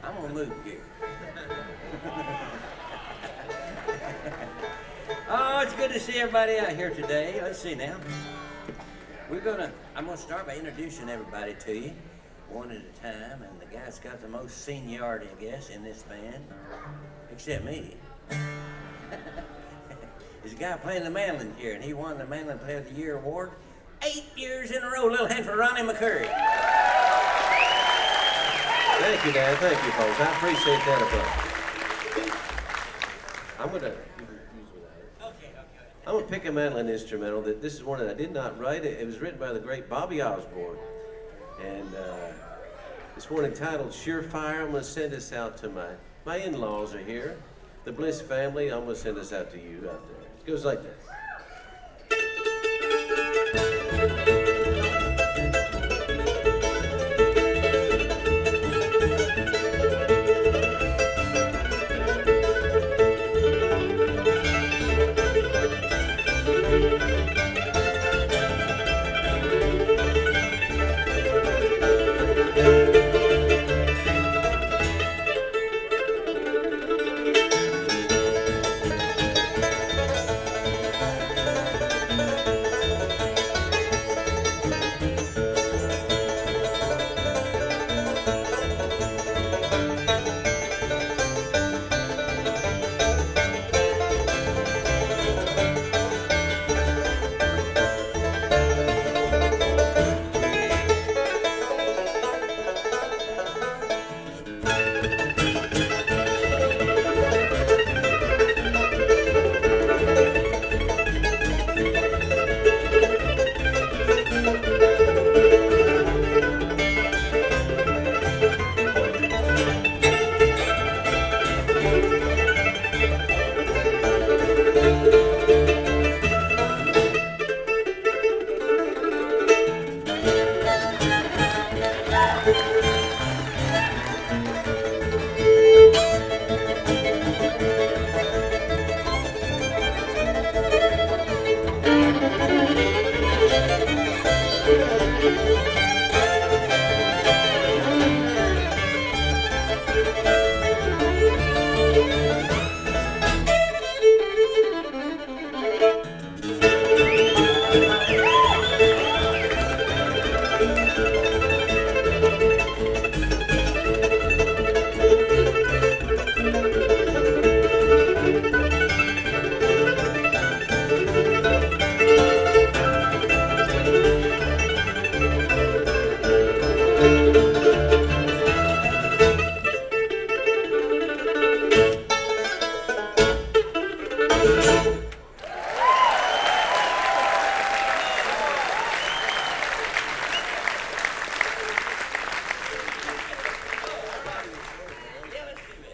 I'm gonna move here. Oh, it's good to see everybody out here today. Let's see now. I'm gonna start by introducing everybody to you, one at a time, and the guy's got the most seniority, I guess, in this band, except me. There's a guy playing the mandolin here, and he won the Mandolin Player of the Year award 8 years in a row. Little hand for Ronnie McCurry. Thank you, Dad. Thank you, folks. I appreciate that applause. I'm gonna pick a mandolin instrumental. This is one that I did not write. It was written by the great Bobby Osborne, and it's one entitled "Surefire." I'm gonna send this out to my in-laws are here, the Bliss family. I'm gonna send this out to you out there. It goes like this.